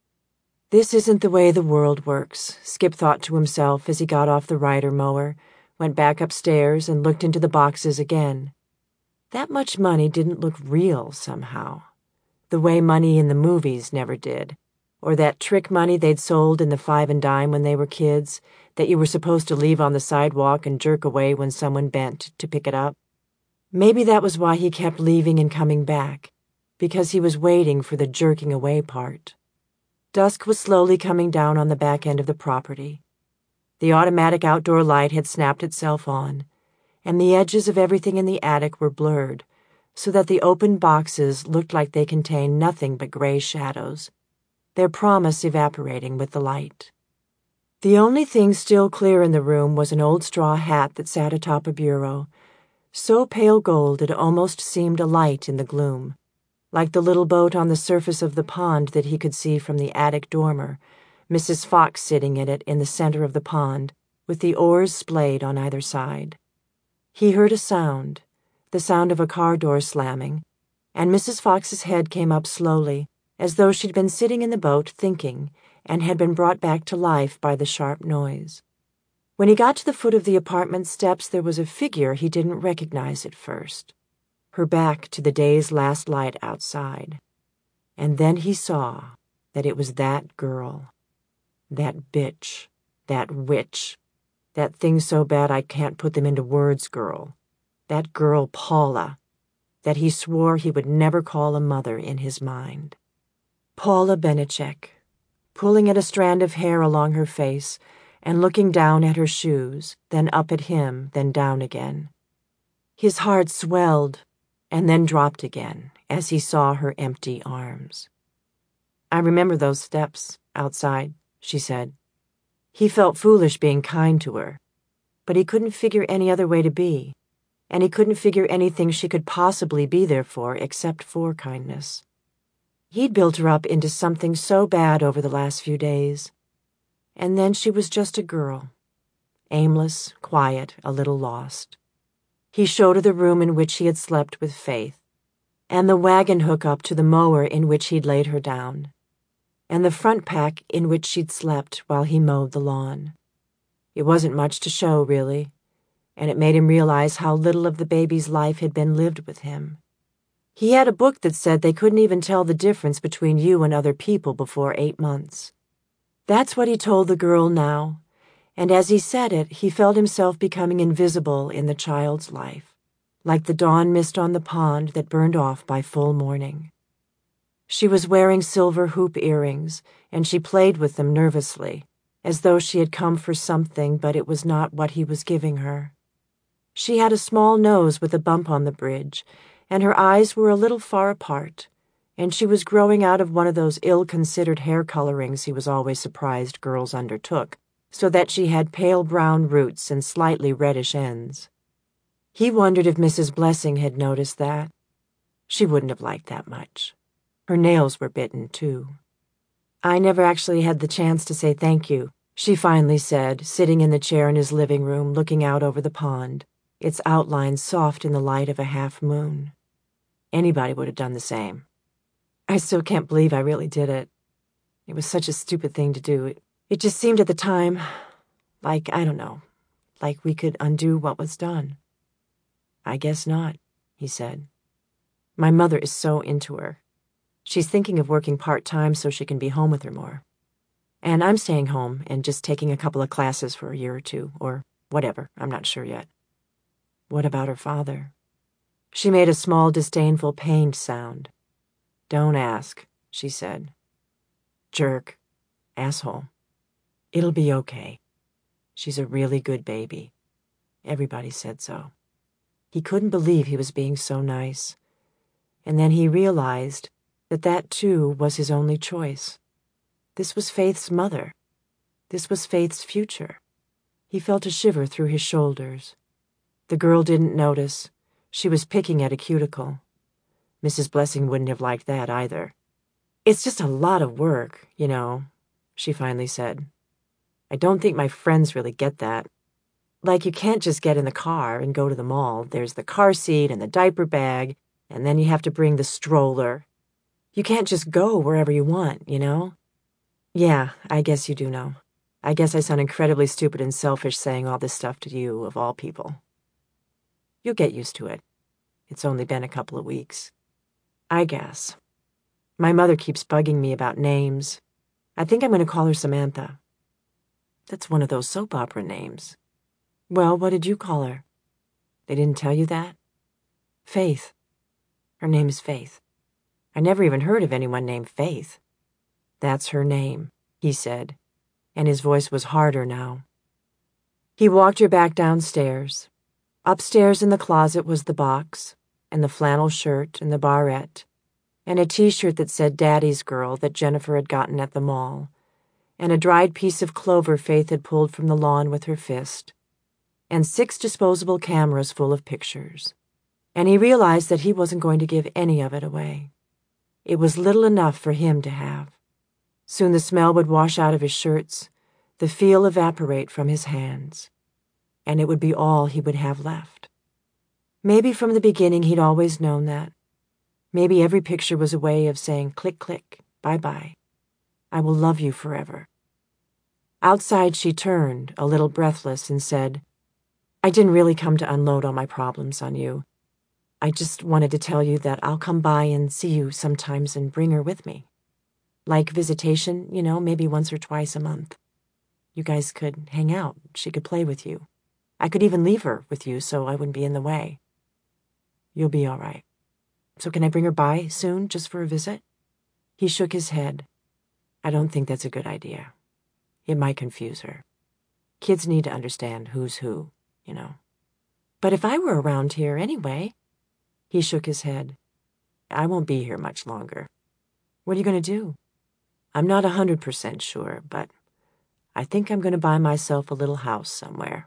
This isn't the way the world works, Skip thought to himself as he got off the rider mower, went back upstairs, and looked into the boxes again. That much money didn't look real somehow, the way money in the movies never did, or that trick money they'd sold in the 5 and dime when they were kids, that you were supposed to leave on the sidewalk and jerk away when someone bent to pick it up. Maybe that was why he kept leaving and coming back, because he was waiting for the jerking away part. Dusk was slowly coming down on the back end of the property. The automatic outdoor light had snapped itself on, and the edges of everything in the attic were blurred, so that the open boxes looked like they contained nothing but gray shadows, their promise evaporating with the light. The only thing still clear in the room was an old straw hat that sat atop a bureau, so pale gold it almost seemed a light in the gloom, like the little boat on the surface of the pond that he could see from the attic dormer, Mrs. Fox sitting in it in the center of the pond, with the oars splayed on either side. He heard a sound, the sound of a car door slamming, and Mrs. Fox's head came up slowly, as though she'd been sitting in the boat thinking, and had been brought back to life by the sharp noise. When he got to the foot of the apartment steps, there was a figure he didn't recognize at first, her back to the day's last light outside. And then he saw that it was that girl, that bitch, that witch, that thing so bad I can't put them into words girl, that girl Paula, that he swore he would never call a mother in his mind. Paula Benecek, pulling at a strand of hair along her face, and looking down at her shoes, then up at him, then down again. His heart swelled, and then dropped again, as he saw her empty arms. I remember those steps, outside, she said. He felt foolish being kind to her, but he couldn't figure any other way to be, and he couldn't figure anything she could possibly be there for except for kindness. He'd built her up into something so bad over the last few days. And then she was just a girl, aimless, quiet, a little lost. He showed her the room in which he had slept with Faith, and the wagon hookup to the mower in which he'd laid her down, and the front pack in which she'd slept while he mowed the lawn. It wasn't much to show, really, and it made him realize how little of the baby's life had been lived with him. He had a book that said they couldn't even tell the difference between you and other people before 8 months. That's what he told the girl now, and as he said it, he felt himself becoming invisible in the child's life, like the dawn mist on the pond that burned off by full morning. She was wearing silver hoop earrings, and she played with them nervously, as though she had come for something, but it was not what he was giving her. She had a small nose with a bump on the bridge, and her eyes were a little far apart, and she was growing out of one of those ill-considered hair colorings he was always surprised girls undertook, so that she had pale brown roots and slightly reddish ends. He wondered if Mrs. Blessing had noticed that. She wouldn't have liked that much. Her nails were bitten, too. I never actually had the chance to say thank you, she finally said, sitting in the chair in his living room looking out over the pond, its outlines soft in the light of a half moon. Anybody would have done the same. I still can't believe I really did it. It was such a stupid thing to do. It just seemed at the time, like, I don't know, like we could undo what was done. I guess not, he said. My mother is so into her. She's thinking of working part-time so she can be home with her more. And I'm staying home and just taking a couple of classes for a year or two, or whatever, I'm not sure yet. What about her father? She made a small, disdainful, pained sound. Don't ask, she said. Jerk. Asshole. It'll be okay. She's a really good baby. Everybody said so. He couldn't believe he was being so nice. And then he realized that that, too, was his only choice. This was Faith's mother. This was Faith's future. He felt a shiver through his shoulders. The girl didn't notice. She was picking at a cuticle. Mrs. Blessing wouldn't have liked that either. "It's just a lot of work, you know," she finally said. "I don't think my friends really get that. Like, you can't just get in the car and go to the mall. There's the car seat and the diaper bag, and then you have to bring the stroller. You can't just go wherever you want, you know?" "Yeah, I guess you do know. I guess I sound incredibly stupid and selfish saying all this stuff to you, of all people. You'll get used to it. It's only been a couple of weeks. I guess. My mother keeps bugging me about names. I think I'm going to call her Samantha." "That's one of those soap opera names." "Well, what did you call her?" "They didn't tell you that?" "Faith. Her name is Faith. I never even heard of anyone named Faith." "That's her name," he said, and his voice was harder now. He walked her back downstairs. Upstairs in the closet was the box, and the flannel shirt and the barrette, and a t-shirt that said Daddy's Girl that Jennifer had gotten at the mall, and a dried piece of clover Faith had pulled from the lawn with her fist, and 6 disposable cameras full of pictures. And he realized that he wasn't going to give any of it away. It was little enough for him to have. Soon the smell would wash out of his shirts, the feel evaporate from his hands, and it would be all he would have left. Maybe from the beginning he'd always known that. Maybe every picture was a way of saying click, click, bye-bye. I will love you forever. Outside she turned, a little breathless, and said, "I didn't really come to unload all my problems on you. I just wanted to tell you that I'll come by and see you sometimes and bring her with me. Like visitation, you know, maybe once or twice a month. You guys could hang out. She could play with you. I could even leave her with you so I wouldn't be in the way. You'll be all right. So can I bring her by soon, just for a visit?" He shook his head. "I don't think that's a good idea. It might confuse her. Kids need to understand who's who, you know." "But if I were around here anyway..." He shook his head. "I won't be here much longer." "What are you going to do?" "I'm not 100% sure, but I think I'm going to buy myself a little house somewhere."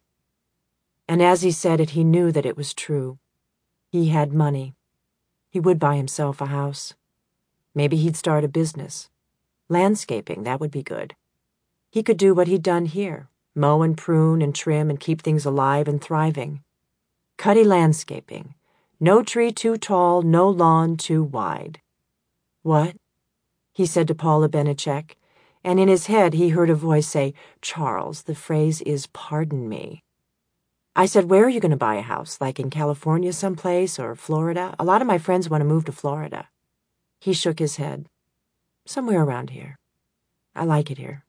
And as he said it, he knew that it was true. He had money. He would buy himself a house. Maybe he'd start a business. Landscaping, that would be good. He could do what he'd done here, mow and prune and trim and keep things alive and thriving. Cuddy landscaping. No tree too tall, no lawn too wide. "What?" he said to Paula Benechek, and in his head he heard a voice say, "Charles, the phrase is pardon me." "I said, where are you going to buy a house? Like in California someplace or Florida? A lot of my friends want to move to Florida." He shook his head. "Somewhere around here. I like it here."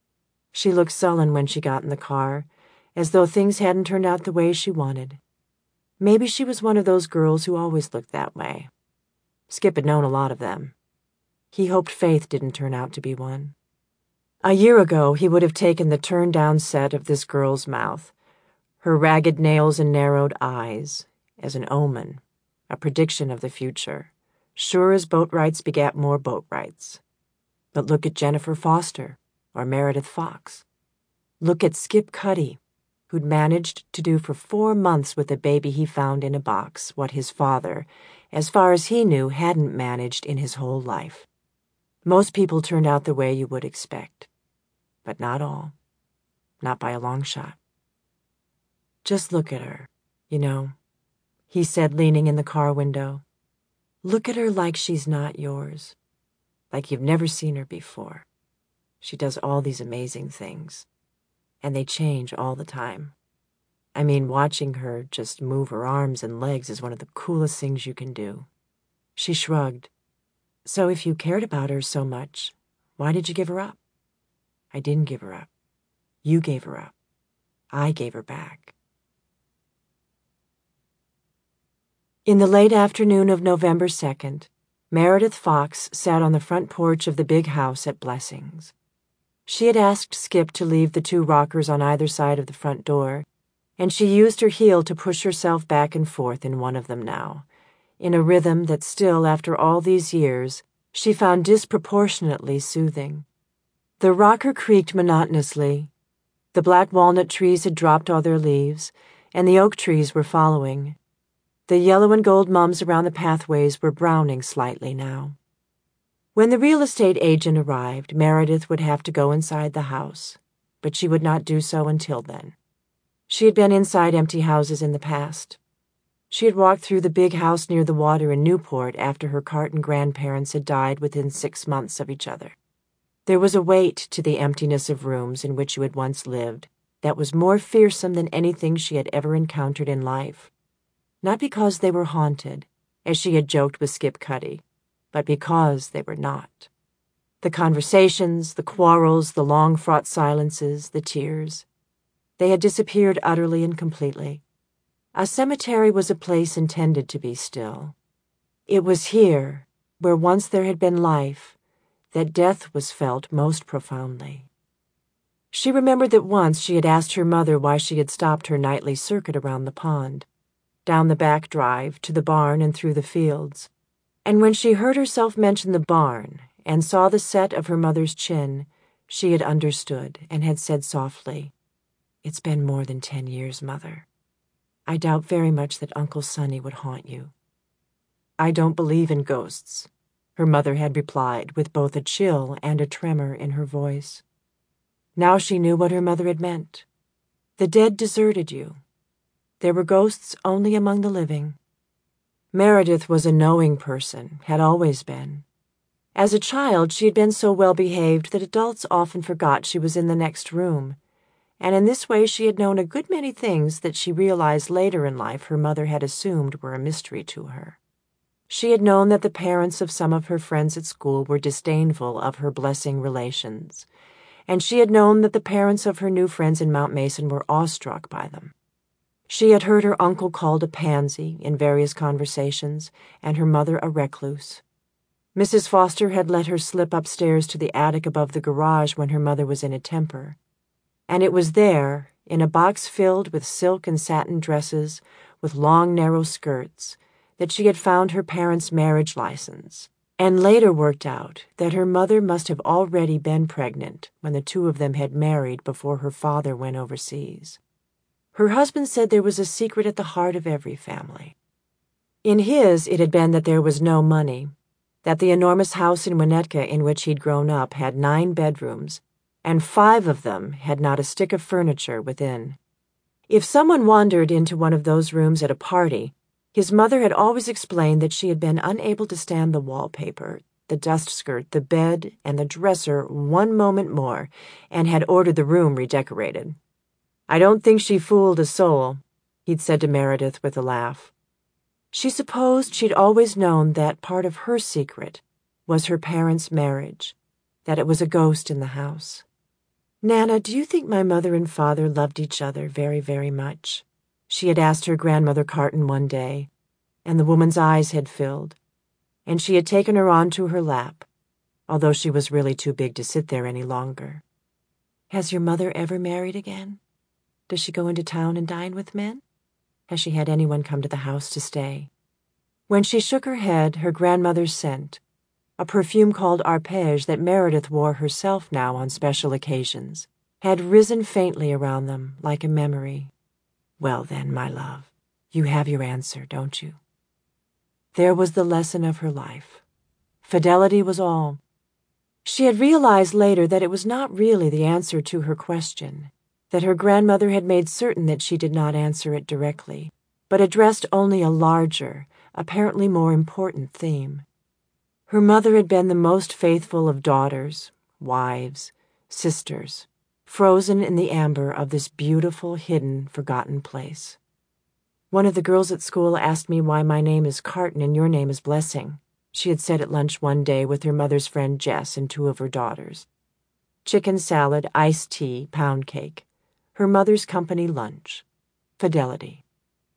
She looked sullen when she got in the car, as though things hadn't turned out the way she wanted. Maybe she was one of those girls who always looked that way. Skip had known a lot of them. He hoped Faith didn't turn out to be one. A year ago, he would have taken the turned-down set of this girl's mouth, her ragged nails and narrowed eyes, as an omen, a prediction of the future, sure as boat rights begat more boat rights. But look at Jennifer Foster, or Meredith Fox. Look at Skip Cuddy, who'd managed to do for 4 months with a baby he found in a box what his father, as far as he knew, hadn't managed in his whole life. Most people turned out the way you would expect. But not all. Not by a long shot. "Just look at her, you know," he said, leaning in the car window. "Look at her like she's not yours. Like you've never seen her before. She does all these amazing things. And they change all the time. I mean, watching her just move her arms and legs is one of the coolest things you can do." She shrugged. "So if you cared about her so much, why did you give her up?" "I didn't give her up. You gave her up. I gave her back." In the late afternoon of November 2nd, Meredith Fox sat on the front porch of the big house at Blessings. She had asked Skip to leave the 2 rockers on either side of the front door, and she used her heel to push herself back and forth in one of them now, in a rhythm that still, after all these years, she found disproportionately soothing. The rocker creaked monotonously. The black walnut trees had dropped all their leaves, and the oak trees were following. The yellow and gold mums around the pathways were browning slightly now. When the real estate agent arrived, Meredith would have to go inside the house, but she would not do so until then. She had been inside empty houses in the past. She had walked through the big house near the water in Newport after her Carton grandparents had died within 6 months of each other. There was a weight to the emptiness of rooms in which you had once lived that was more fearsome than anything she had ever encountered in life. Not because they were haunted, as she had joked with Skip Cuddy, but because they were not. The conversations, the quarrels, the long-fraught silences, the tears, they had disappeared utterly and completely. A cemetery was a place intended to be still. It was here, where once there had been life, that death was felt most profoundly. She remembered that once she had asked her mother why she had stopped her nightly circuit around the pond, down the back drive, to the barn and through the fields. And when she heard herself mention the barn and saw the set of her mother's chin, she had understood and had said softly, "It's been more than 10 years, Mother. I doubt very much that Uncle Sonny would haunt you." "I don't believe in ghosts," her mother had replied with both a chill and a tremor in her voice. Now she knew what her mother had meant. The dead deserted you. There were ghosts only among the living. Meredith was a knowing person, had always been. As a child, she had been so well behaved that adults often forgot she was in the next room, and in this way she had known a good many things that she realized later in life her mother had assumed were a mystery to her. She had known that the parents of some of her friends at school were disdainful of her Blessing relations, and she had known that the parents of her new friends in Mount Mason were awestruck by them. She had heard her uncle called a pansy in various conversations, and her mother a recluse. Mrs. Foster had let her slip upstairs to the attic above the garage when her mother was in a temper, and it was there, in a box filled with silk and satin dresses with long narrow skirts, that she had found her parents' marriage license, and later worked out that her mother must have already been pregnant when the two of them had married before her father went overseas. Her husband said there was a secret at the heart of every family. In his, it had been that there was no money, that the enormous house in Winnetka in which he'd grown up had 9 bedrooms, and 5 of them had not a stick of furniture within. If someone wandered into one of those rooms at a party, his mother had always explained that she had been unable to stand the wallpaper, the dust skirt, the bed, and the dresser one moment more, and had ordered the room redecorated. "I don't think she fooled a soul," he'd said to Meredith with a laugh. She supposed she'd always known that part of her secret was her parents' marriage, that it was a ghost in the house. "Nana, do you think my mother and father loved each other very, very much?" she had asked her grandmother Carton one day, and the woman's eyes had filled, and she had taken her onto her lap, although she was really too big to sit there any longer. "Has your mother ever married again? Does she go into town and dine with men? Has she had anyone come to the house to stay?" When she shook her head, her grandmother's scent, a perfume called arpege that Meredith wore herself now on special occasions, had risen faintly around them like a memory. "Well then, my love, you have your answer, don't you?" There was the lesson of her life. Fidelity was all. She had realized later that it was not really the answer to her question, that her grandmother had made certain that she did not answer it directly, but addressed only a larger, apparently more important theme. Her mother had been the most faithful of daughters, wives, sisters, frozen in the amber of this beautiful, hidden, forgotten place. "One of the girls at school asked me why my name is Carton and your name is Blessing," she had said at lunch one day with her mother's friend Jess and 2 of her daughters. Chicken salad, iced tea, pound cake. Her mother's company lunch. Fidelity.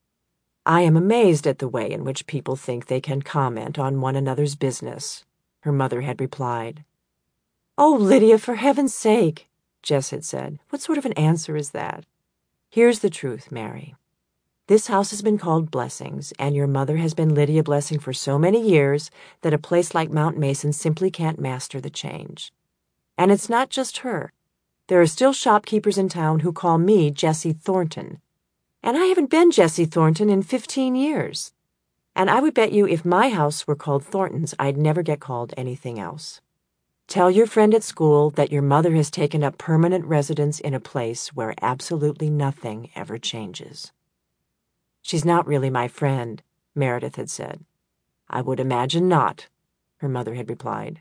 "I am amazed at the way in which people think they can comment on one another's business," her mother had replied. "Oh, Lydia, for heaven's sake," Jess had said. "What sort of an answer is that?" "Here's the truth, Mary. This house has been called Blessings, and your mother has been Lydia Blessing for so many years that a place like Mount Mason simply can't master the change. And it's not just her. There are still shopkeepers in town who call me Jessie Thornton, and I haven't been Jessie Thornton in 15 years. And I would bet you if my house were called Thornton's, I'd never get called anything else. Tell your friend at school that your mother has taken up permanent residence in a place where absolutely nothing ever changes." "She's not really my friend," Meredith had said. "I would imagine not," her mother had replied.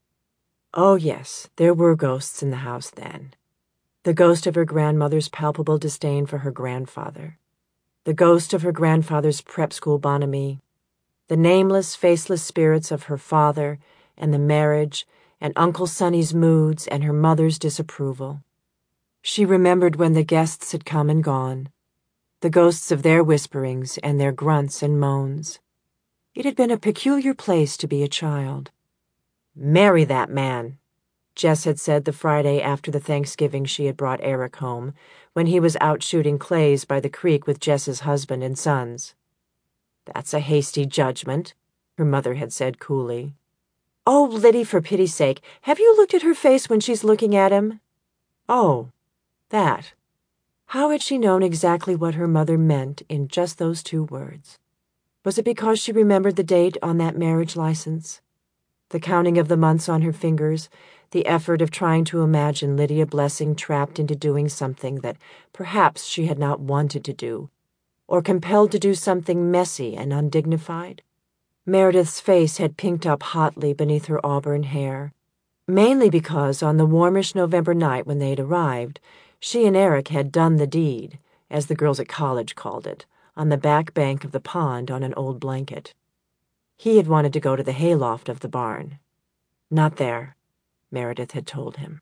Oh, yes, there were ghosts in the house then. The ghost of her grandmother's palpable disdain for her grandfather. The ghost of her grandfather's prep school bonhomie. The nameless, faceless spirits of her father and the marriage and Uncle Sonny's moods and her mother's disapproval. She remembered when the guests had come and gone, the ghosts of their whisperings and their grunts and moans. It had been a peculiar place to be a child. "Marry that man," Jess had said the Friday after the Thanksgiving she had brought Eric home, when he was out shooting clays by the creek with Jess's husband and sons. "That's a hasty judgment," her mother had said coolly. "Oh, Liddy, for pity's sake, have you looked at her face when she's looking at him?" Oh, that. How had she known exactly what her mother meant in just those 2 words? Was it because she remembered the date on that marriage license? The counting of the months on her fingers, the effort of trying to imagine Lydia Blessing trapped into doing something that perhaps she had not wanted to do, or compelled to do something messy and undignified? Meredith's face had pinked up hotly beneath her auburn hair, mainly because on the warmish November night when they'd arrived, she and Eric had done the deed, as the girls at college called it, on the back bank of the pond on an old blanket. He had wanted to go to the hayloft of the barn. Not there, Meredith had told him.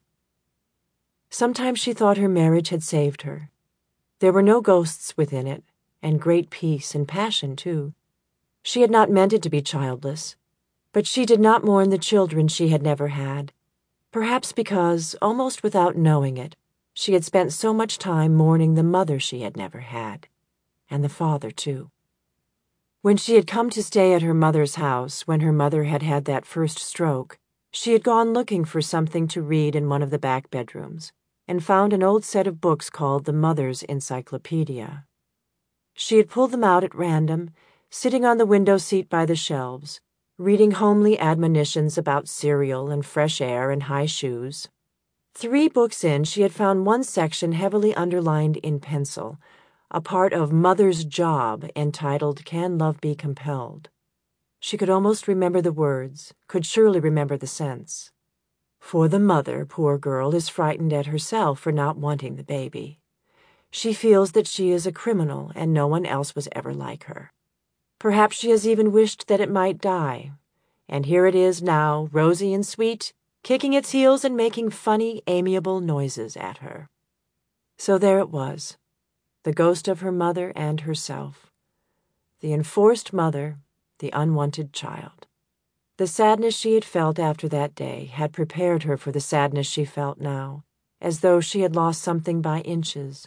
Sometimes she thought her marriage had saved her. There were no ghosts within it, and great peace and passion, too. She had not meant it to be childless, but she did not mourn the children she had never had, perhaps because, almost without knowing it, she had spent so much time mourning the mother she had never had, and the father, too. When she had come to stay at her mother's house when her mother had had that first stroke, she had gone looking for something to read in one of the back bedrooms, and found an old set of books called the Mother's Encyclopedia. She had pulled them out at random, sitting on the window seat by the shelves, reading homely admonitions about cereal and fresh air and high shoes. 3 books in, she had found one section heavily underlined in pencil, a part of Mother's Job entitled Can Love Be Compelled? She could almost remember the words, could surely remember the sense. For the mother, poor girl, is frightened at herself for not wanting the baby. She feels that she is a criminal and no one else was ever like her. Perhaps she has even wished that it might die. And here it is now, rosy and sweet, kicking its heels and making funny, amiable noises at her. So there it was, the ghost of her mother and herself. The enforced mother, the unwanted child. The sadness she had felt after that day had prepared her for the sadness she felt now, as though she had lost something by inches.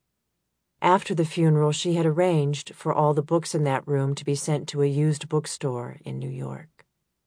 After the funeral, she had arranged for all the books in that room to be sent to a used bookstore in New York.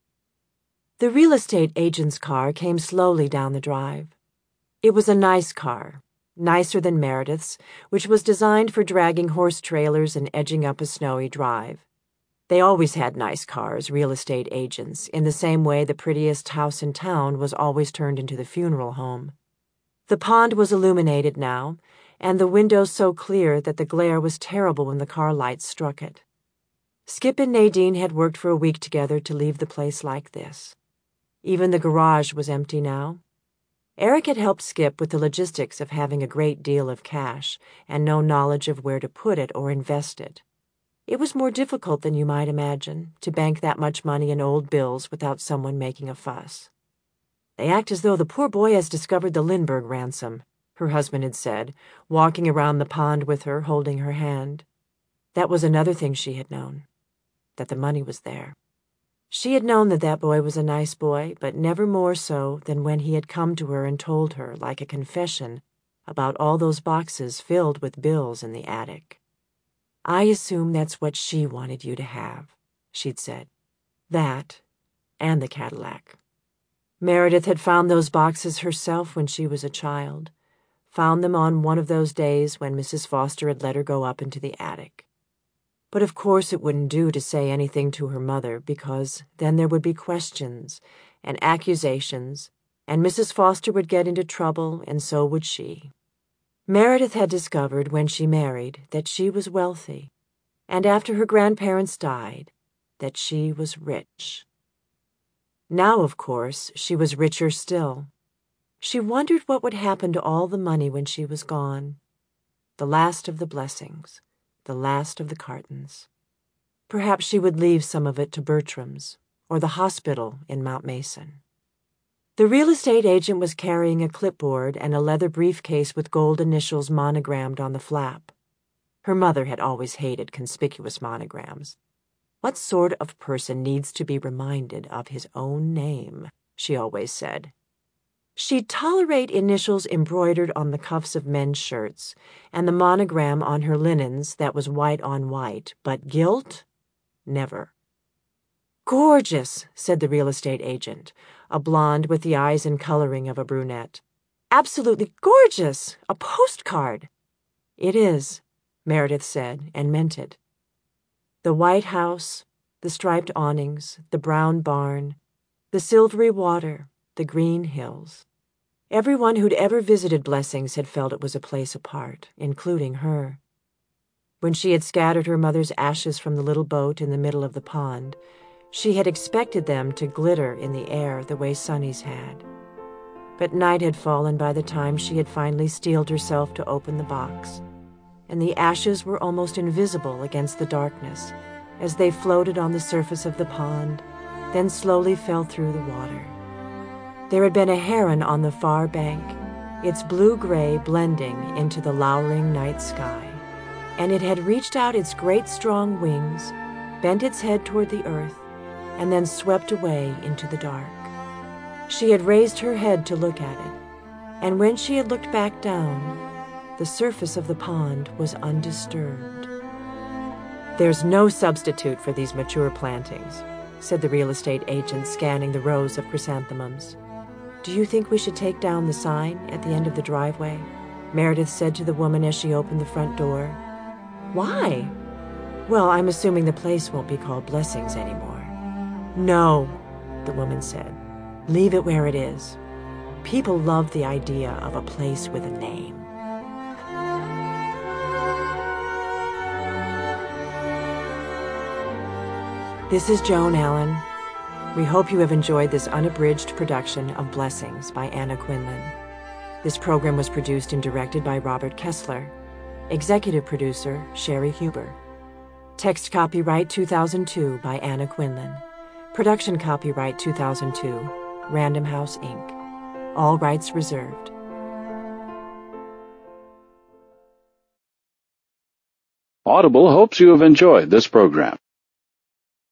The real estate agent's car came slowly down the drive. It was a nice car, nicer than Meredith's, which was designed for dragging horse trailers and edging up a snowy drive. They always had nice cars, real estate agents, in the same way the prettiest house in town was always turned into the funeral home. The pond was illuminated now, and the windows so clear that the glare was terrible when the car lights struck it. Skip and Nadine had worked for a week together to leave the place like this. Even the garage was empty now. Eric had helped Skip with the logistics of having a great deal of cash and no knowledge of where to put it or invest it. It was more difficult than you might imagine to bank that much money in old bills without someone making a fuss. "They act as though the poor boy has discovered the Lindbergh ransom," her husband had said, walking around the pond with her, holding her hand. That was another thing she had known, that the money was there. She had known that that boy was a nice boy, but never more so than when he had come to her and told her, like a confession, about all those boxes filled with bills in the attic. "I assume that's what she wanted you to have," she'd said. That, and the Cadillac. Meredith had found those boxes herself when she was a child. Found them on one of those days when Mrs. Foster had let her go up into the attic. But of course it wouldn't do to say anything to her mother, because then there would be questions and accusations, and Mrs. Foster would get into trouble, and so would she. Meredith had discovered when she married that she was wealthy, and after her grandparents died, that she was rich. Now, of course, she was richer still. She wondered what would happen to all the money when she was gone. The last of the Blessings, the last of the Cartons. Perhaps she would leave some of it to Bertram's, or the hospital in Mount Mason. The real estate agent was carrying a clipboard and a leather briefcase with gold initials monogrammed on the flap. Her mother had always hated conspicuous monograms. What sort of person needs to be reminded of his own name, she always said. She'd tolerate initials embroidered on the cuffs of men's shirts, and the monogram on her linens that was white on white, but gilt? Never. "Gorgeous," said the real estate agent, a blonde with the eyes and coloring of a brunette. "Absolutely gorgeous! A postcard!" "It is," Meredith said, and meant it. The white house, the striped awnings, the brown barn, the silvery water, the green hills. Everyone who'd ever visited Blessings had felt it was a place apart, including her. When she had scattered her mother's ashes from the little boat in the middle of the pond, she had expected them to glitter in the air the way Sonny's had. But night had fallen by the time she had finally steeled herself to open the box, and the ashes were almost invisible against the darkness as they floated on the surface of the pond, then slowly fell through the water. There had been a heron on the far bank, its blue-gray blending into the lowering night sky, and it had reached out its great strong wings, bent its head toward the earth, and then swept away into the dark. She had raised her head to look at it, and when she had looked back down, the surface of the pond was undisturbed. "There's no substitute for these mature plantings," said the real estate agent, scanning the rows of chrysanthemums. "Do you think we should take down the sign at the end of the driveway?" Meredith said to the woman as she opened the front door. "Why?" "Well, I'm assuming the place won't be called Blessings anymore." "No," the woman said. "Leave it where it is. People love the idea of a place with a name." This is Joan Allen. We hope you have enjoyed this unabridged production of Blessings by Anna Quinlan. This program was produced and directed by Robert Kessler. Executive producer, Sherry Huber. Text copyright 2002 by Anna Quinlan. Production copyright 2002, Random House, Inc. All rights reserved. Audible hopes you have enjoyed this program.